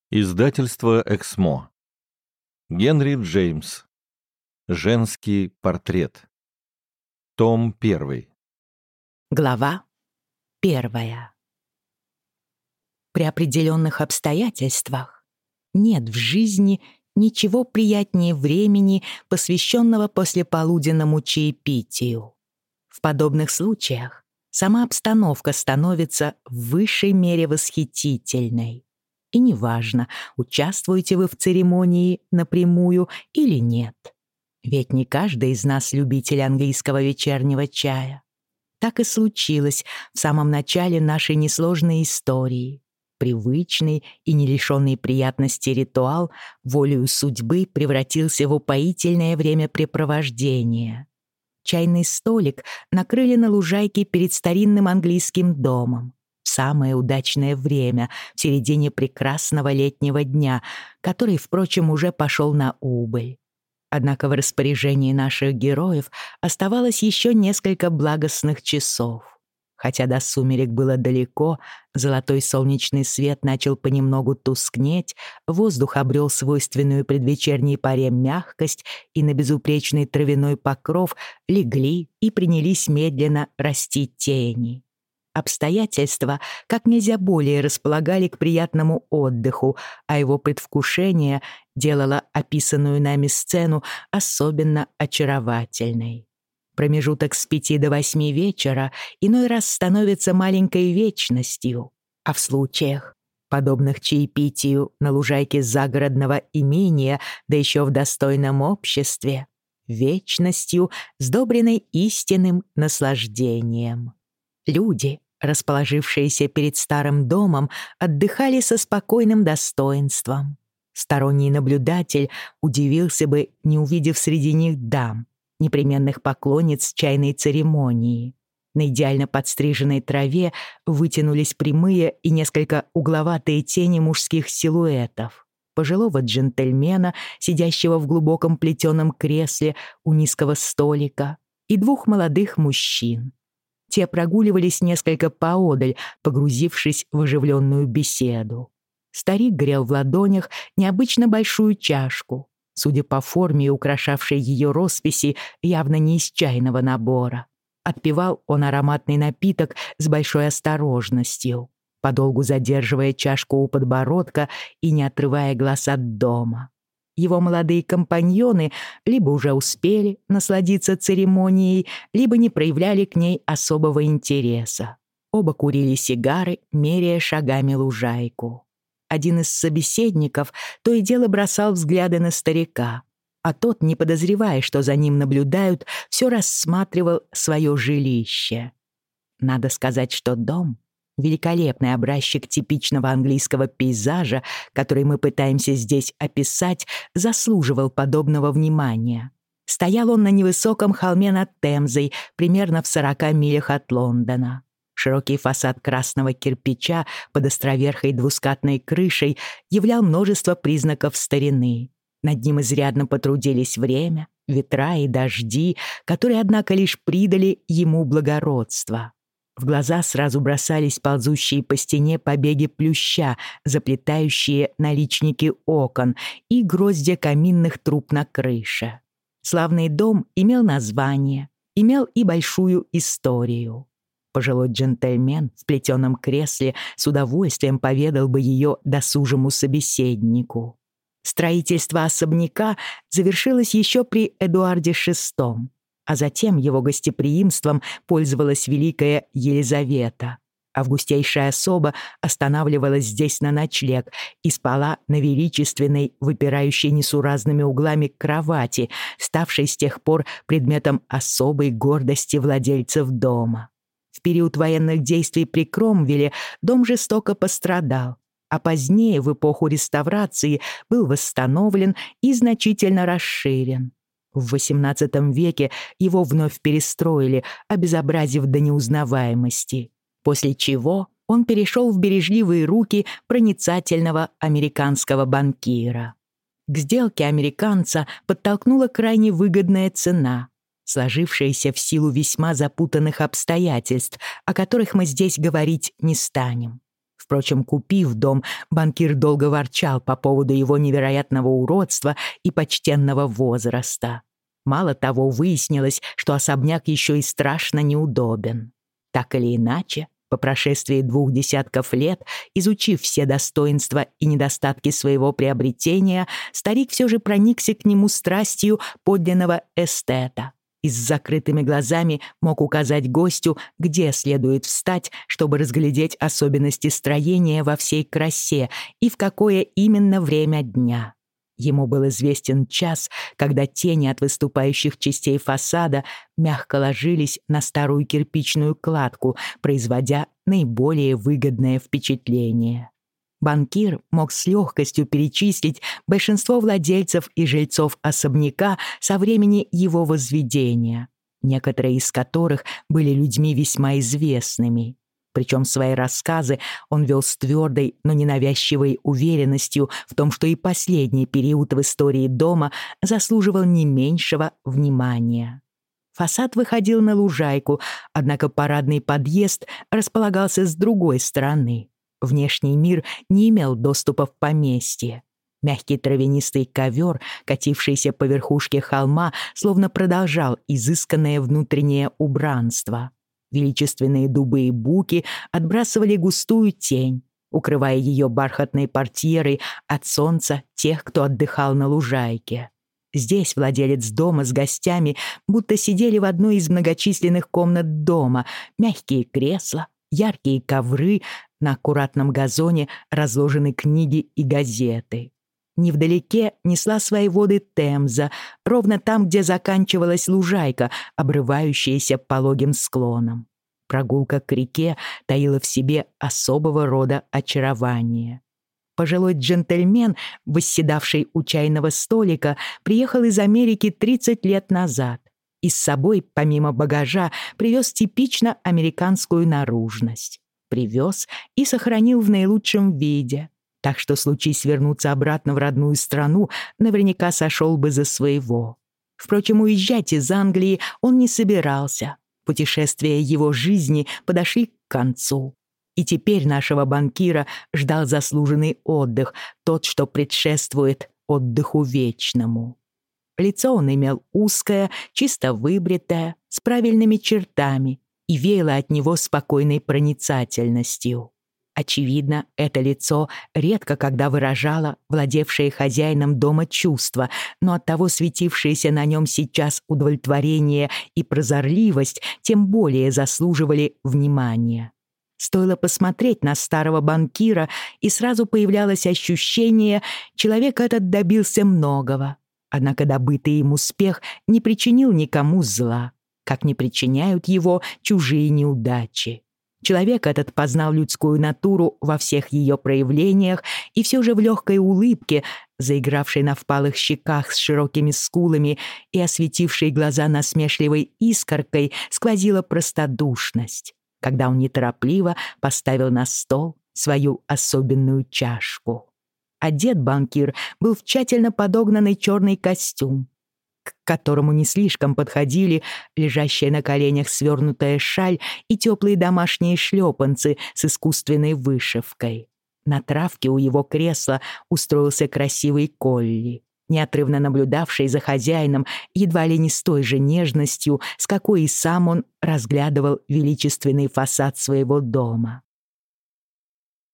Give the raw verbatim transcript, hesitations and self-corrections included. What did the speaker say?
Издательство «Эксмо». Генри Джеймс. Женский портрет. Том первый. Глава первая. При определенных обстоятельствах нет в жизни ничего приятнее времени, посвященного послеполуденному чаепитию. В подобных случаях сама обстановка становится в высшей мере восхитительной. И неважно, участвуете вы в церемонии напрямую или нет. Ведь не каждый из нас любитель английского вечернего чая. Так и случилось в самом начале нашей несложной истории. Привычный и не лишенный приятности ритуал волею судьбы превратился в упоительное времяпрепровождение. Чайный столик накрыли на лужайке перед старинным английским домом. Самое удачное время, в середине прекрасного летнего дня, который, впрочем, уже пошел на убыль. Однако в распоряжении наших героев оставалось еще несколько благостных часов. Хотя до сумерек было далеко, золотой солнечный свет начал понемногу тускнеть, воздух обрел свойственную предвечерней паре мягкость, и на безупречный травяной покров легли и принялись медленно расти тени. Обстоятельства как нельзя более располагали к приятному отдыху, а его предвкушение делало описанную нами сцену особенно очаровательной. Промежуток с пяти до восьми вечера иной раз становится маленькой вечностью, а в случаях, подобных чаепитию на лужайке загородного имения, да еще в достойном обществе, вечностью, сдобренной истинным наслаждением. Люди, расположившиеся перед старым домом, отдыхали со спокойным достоинством. Сторонний наблюдатель удивился бы, не увидев среди них дам, непременных поклонниц чайной церемонии. На идеально подстриженной траве вытянулись прямые и несколько угловатые тени мужских силуэтов. Пожилого джентльмена, сидящего в глубоком плетеном кресле у низкого столика, и двух молодых мужчин. Те прогуливались несколько поодаль, погрузившись в оживленную беседу. Старик грел в ладонях необычно большую чашку, судя по форме, украшавшей ее росписи, явно не из чайного набора. Отпивал он ароматный напиток с большой осторожностью, подолгу задерживая чашку у подбородка и не отрывая глаз от дома. Его молодые компаньоны либо уже успели насладиться церемонией, либо не проявляли к ней особого интереса. Оба курили сигары, меряя шагами лужайку. Один из собеседников то и дело бросал взгляды на старика, а тот, не подозревая, что за ним наблюдают, все рассматривал свое жилище. Надо сказать, что дом — великолепный образчик типичного английского пейзажа, который мы пытаемся здесь описать, заслуживал подобного внимания. Стоял он на невысоком холме над Темзой, примерно в сорока милях от Лондона. Широкий фасад красного кирпича под островерхой двускатной крышей являл множество признаков старины. Над ним изрядно потрудились время, ветра и дожди, которые, однако, лишь придали ему благородство. В глаза сразу бросались ползущие по стене побеги плюща, заплетающие наличники окон, и гроздья каминных труб на крыше. Славный дом имел название, имел и большую историю. Пожилой джентльмен в плетеном кресле с удовольствием поведал бы ее досужему собеседнику. Строительство особняка завершилось еще при Эдуарде шестом, а затем его гостеприимством пользовалась великая Елизавета. Августейшая особа останавливалась здесь на ночлег и спала на величественной, выпирающей несуразными углами кровати, ставшей с тех пор предметом особой гордости владельцев дома. В период военных действий при Кромвеле дом жестоко пострадал, а позднее, в эпоху реставрации, был восстановлен и значительно расширен. В восемнадцатом веке его вновь перестроили, обезобразив до неузнаваемости, после чего он перешел в бережливые руки проницательного американского банкира. К сделке американца подтолкнула крайне выгодная цена, сложившаяся в силу весьма запутанных обстоятельств, о которых мы здесь говорить не станем. В Впрочем, купив дом, банкир долго ворчал по поводу его невероятного уродства и почтенного возраста. Мало того, выяснилось, что особняк еще и страшно неудобен. Так или иначе, по прошествии двух десятков лет, изучив все достоинства и недостатки своего приобретения, старик все же проникся к нему страстью подлинного эстета и с закрытыми глазами мог указать гостю, где следует встать, чтобы разглядеть особенности строения во всей красе и в какое именно время дня. Ему был известен час, когда тени от выступающих частей фасада мягко ложились на старую кирпичную кладку, производя наиболее выгодное впечатление. Банкир мог с легкостью перечислить большинство владельцев и жильцов особняка со времени его возведения, некоторые из которых были людьми весьма известными. Причем свои рассказы он вел с твердой, но ненавязчивой уверенностью в том, что и последний период в истории дома заслуживал не меньшего внимания. Фасад выходил на лужайку, однако парадный подъезд располагался с другой стороны. Внешний мир не имел доступа в поместье. Мягкий травянистый ковер, катившийся по верхушке холма, словно продолжал изысканное внутреннее убранство. Величественные дубы и буки отбрасывали густую тень, укрывая ее бархатной портьерой от солнца тех, кто отдыхал на лужайке. Здесь владелец дома с гостями будто сидели в одной из многочисленных комнат дома. Мягкие кресла, яркие ковры, на аккуратном газоне разложены книги и газеты. Невдалеке несла свои воды Темза, ровно там, где заканчивалась лужайка, обрывающаяся пологим склоном. Прогулка к реке таила в себе особого рода очарование. Пожилой джентльмен, восседавший у чайного столика, приехал из Америки тридцать лет назад и с собой, помимо багажа, привез типично американскую наружность. Привез и сохранил в наилучшем виде. Так что, случись вернуться обратно в родную страну, наверняка сошел бы за своего. Впрочем, уезжать из Англии он не собирался. Путешествия его жизни подошли к концу. И теперь нашего банкира ждал заслуженный отдых, тот, что предшествует отдыху вечному. Лицо он имел узкое, чисто выбритое, с правильными чертами, и веяло от него спокойной проницательностью. Очевидно, это лицо редко когда выражало владевшее хозяином дома чувства, но оттого светившиеся на нем сейчас удовлетворение и прозорливость тем более заслуживали внимания. Стоило посмотреть на старого банкира, и сразу появлялось ощущение, человек этот добился многого. Однако добытый им успех не причинил никому зла, как не причиняют его чужие неудачи. Человек этот познал людскую натуру во всех ее проявлениях, и все же в легкой улыбке, заигравшей на впалых щеках с широкими скулами и осветившей глаза насмешливой искоркой, сквозила простодушность, когда он неторопливо поставил на стол свою особенную чашку. Одет банкир был в тщательно подогнанный черный костюм, к которому не слишком подходили лежащая на коленях свернутая шаль и теплые домашние шлепанцы с искусственной вышивкой. На травке у его кресла устроился красивый колли, неотрывно наблюдавший за хозяином едва ли не с той же нежностью, с какой и сам он разглядывал величественный фасад своего дома.